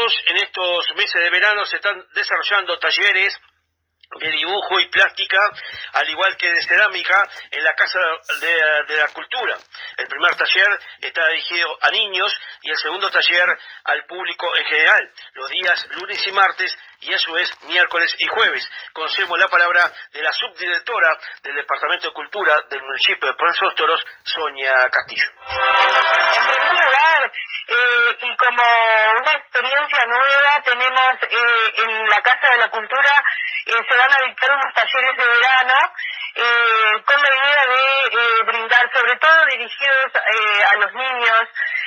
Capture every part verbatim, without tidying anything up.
decíamos, en estos meses de verano se están desarrollando talleres de dibujo y plástica, al igual que de cerámica, en la Casa de, de la Cultura. El primer taller está dirigido a niños y el segundo taller al público en general, los días lunes y martes, y a su vez miércoles y jueves. Conocemos la palabra de la subdirectora del Departamento de Cultura del municipio de Puerto de los Toros, Sonia Castillo. En primer lugar, eh, y como una experiencia nueva, tenemos eh, en la Casa de la Cultura, eh, se van a dictar unos talleres de verano, eh, con la idea de eh, brindar, sobre todo dirigidos eh, a los niños.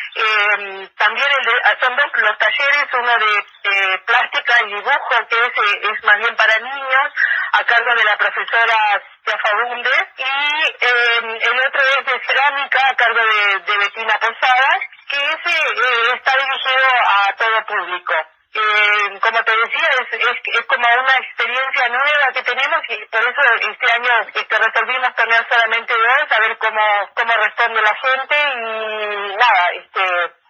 Eh, también el de, son dos los talleres, uno de eh, plástica y dibujo, que es, eh, es más bien para niños, a cargo de la profesora Fabunde, y eh, el otro es de cerámica, a cargo de, de Betina Posadas, que ese eh, está dirigido a todo público. Eh, como te decía, es, es, es como una experiencia nueva que tenemos, y por eso este año este, resolvimos tener solamente dos, a ver cómo cómo responde la gente, y nada, este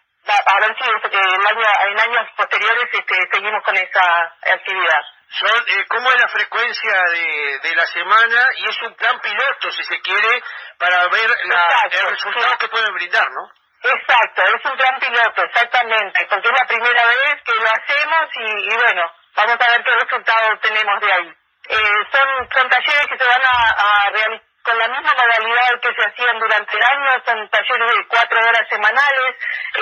a ver si este, el año, en años posteriores este, seguimos con esa actividad. Son, eh, ¿Cómo es la frecuencia de, de la semana? Y es un plan piloto, si se quiere, para ver la, Exacto, el resultado sí. que pueden brindar, ¿no? Exacto, es un plan piloto, exactamente, porque es la primera vez que lo hacemos y, y bueno, vamos a ver qué resultados tenemos de ahí. Eh, son, son talleres que se van a, a realizar con la misma modalidad que se hacían durante el año, son talleres de cuatro horas semanales,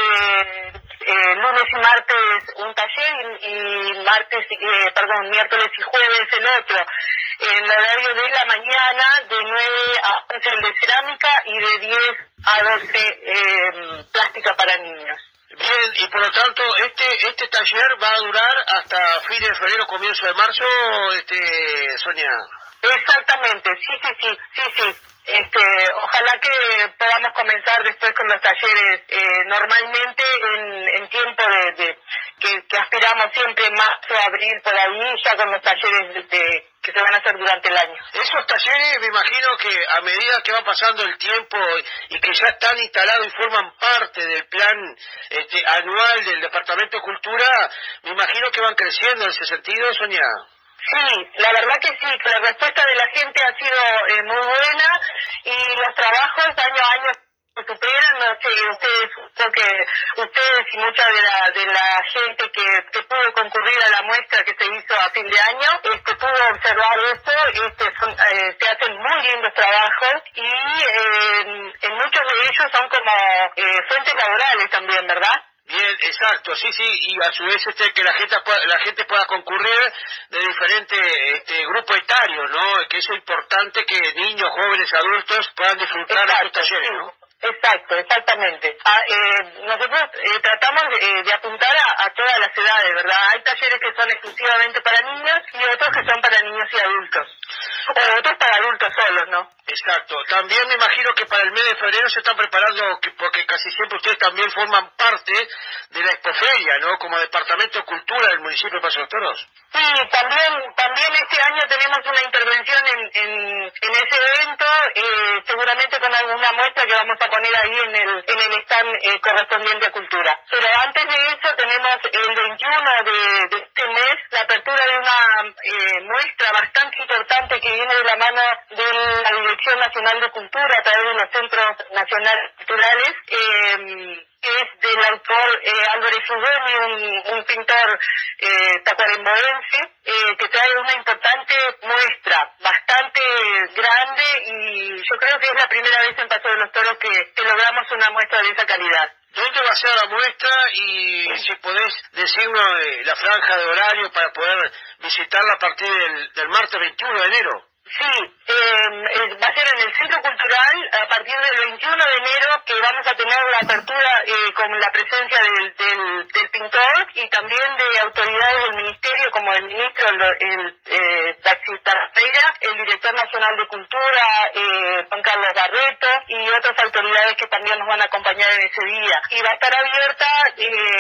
eh, eh, lunes y martes un taller y, y martes, eh, perdón, miércoles y jueves el otro. En el horario de la mañana, de nueve a once el de cerámica y de diez a doce eh, plástica para niños. Bien, y por lo tanto, este este taller va a durar hasta fines de febrero, comienzo de marzo, este Sonia. Exactamente, sí, sí, sí, sí, sí. Este, ojalá que podamos comenzar después con los talleres eh, normalmente en, en tiempo de, de que, que aspiramos siempre marzo, abril, por ahí, ya con los talleres de, de, que se van a hacer durante el año. Esos talleres, me imagino que a medida que va pasando el tiempo y que ya están instalados y forman parte del plan este, anual del Departamento de Cultura, me imagino que van creciendo en ese sentido, Sonia. Sí, la verdad que sí, que la respuesta de la gente ha sido eh, muy buena, y los trabajos año a año se superan. No sé, ustedes, creo que ustedes y mucha de la de la gente que, que pudo concurrir a la muestra que se hizo a fin de año, este pudo observar esto, este, son, eh, se hacen muy lindos trabajos, y eh, en muchos de ellos son como eh, fuentes laborales también, ¿verdad? Bien, exacto, sí, sí, y a su vez este que la gente pueda, la gente pueda concurrir de diferentes este, grupos etarios, ¿no? Que eso es importante, que niños, jóvenes, adultos puedan disfrutar de estos talleres, sí. ¿no? Exacto, exactamente. Ah, eh, nosotros eh, tratamos de, de apuntar a, a todas las edades, ¿verdad? Hay talleres que son exclusivamente para niños y otros que son para niños y adultos. O otros para adultos solos, ¿no? Exacto. También me imagino que para el mes de febrero se están preparando, que, porque casi siempre ustedes también forman parte de la Expoferia, ¿no? Como Departamento de Cultura del municipio de Paso de los Toros. Sí, también también este año tenemos una intervención en, en, en ese evento, eh, seguramente con alguna muestra que vamos a poner ahí en el en el stand eh, correspondiente a Cultura. Pero antes de eso tenemos el veintiuno de, de este mes la apertura de una eh, muestra bastante importante que viene de la mano de la Dirección Nacional de Cultura a través de los Centros Nacionales Culturales, eh, que es del autor eh, Álvarez Ugoni, un, un pintor eh, tacuarembóense, eh, que trae una importante muestra, bastante grande, y yo creo que es la primera vez en Paso de los Toros que, que logramos una muestra de esa calidad. ¿Dónde va a ser la muestra? Y si podés decirnos eh, la franja de horario para poder visitarla a partir del, del martes veintiuno de enero. Sí, eh, va a ser en el Centro Cultural a partir del veintiuno de enero, que vamos a tener la apertura eh, con la presencia del, del, del pintor y también de autoridades del Ministerio, como el ministro, el, el eh, taxista Pereira, el director nacional de Cultura, eh, Juan Carlos Barreto, y otras autoridades que también nos van a acompañar en ese día. Y va a estar abierta eh,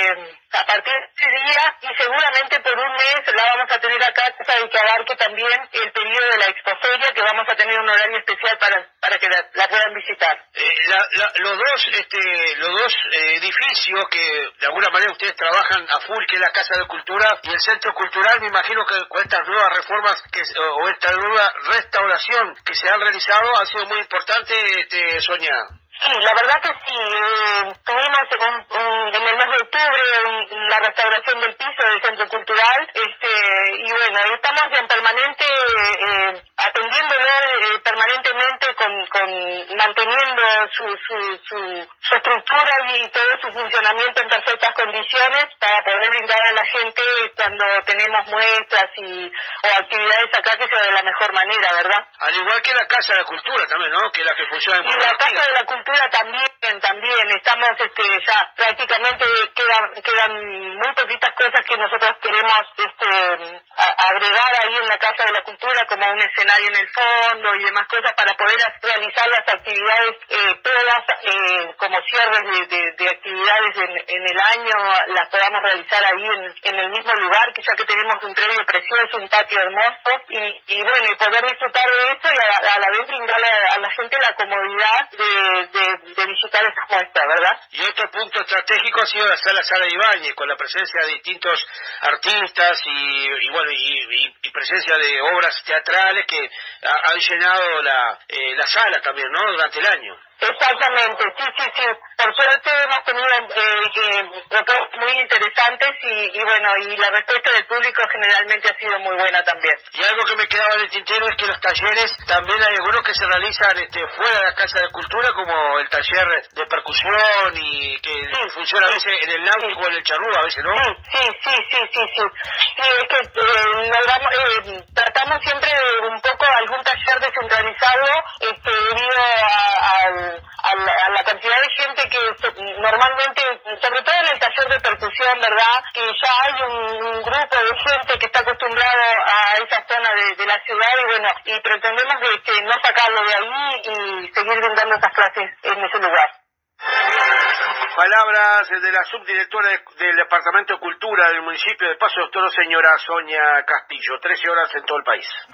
a partir de ese día y seguramente por un mes la vamos a tener acá para que abarque también el periodo de la expoferia, que vamos a tener un horario especial para para que la, la puedan visitar. Eh, la, la, los dos este, los dos eh, edificios que de alguna manera ustedes trabajan a full, que es la Casa de Cultura y el Centro Cultural, me imagino que con estas nuevas reformas que, o esta nueva restauración que se han realizado ha sido muy importante, este, Sonia. Sí, la verdad que sí. Eh, tuvimos en, en, en el mes de octubre un, la restauración del piso del Centro Cultural, este, y bueno, estamos en permanente, eh, atendiéndolo eh, permanentemente, con, con manteniendo su, su, su, su estructura y todo su funcionamiento en perfectas condiciones para poder brindar a la gente cuando tenemos muestras y o actividades acá que sea de la mejor manera, ¿verdad? Al igual que la Casa de la Cultura también, ¿no? Que es la que funciona en y la Casa de la Cultura también, también, estamos este, ya prácticamente quedan, quedan muy poquitas cosas que nosotros queremos este, a, agregar ahí en la Casa de la Cultura, como un escenario en el fondo y demás cosas para poder realizar las actividades eh, todas, eh, como cierres de, de, de actividades en, en el año, las podamos realizar ahí en, en el mismo lugar, que ya que tenemos un predio precioso, un patio hermoso, y, y bueno, y poder disfrutar de eso y a, a la vez brindarle a, a la gente la comodidad de, de de visitar esas muestras, ¿verdad? Y otro punto estratégico ha sido la Sala Sala Ibáñez, con la presencia de distintos artistas y, y bueno, y, y, y presencia de obras teatrales que ha, han llenado la, eh, la sala también, ¿no?, durante el año. Exactamente, sí, sí, sí. Por suerte hemos tenido eh, eh, propuestas muy interesantes y, y bueno, y la respuesta del público generalmente ha sido muy buena también. Y algo que me quedaba en el tintero es que los talleres, también hay algunos que se realizan este, fuera de la Casa de Cultura, como el taller de percusión y que sí, funciona sí, a veces en el náutico o en el charrúa, a veces, ¿no? Sí, sí, sí, sí, sí, sí. Sí, es que eh, logramos, eh, tratamos siempre de un poco algún taller descentralizado, este, debido a, a A la, a la cantidad de gente que normalmente, sobre todo en el taller de percusión, ¿verdad?, que ya hay un, un grupo de gente que está acostumbrado a esa zona de, de la ciudad y bueno, y pretendemos de, que no sacarlo de ahí y seguir brindando esas clases en ese lugar. Palabras de la subdirectora del Departamento de Cultura del municipio de Paso de los Toros, señora Sonia Castillo. trece horas en todo el país.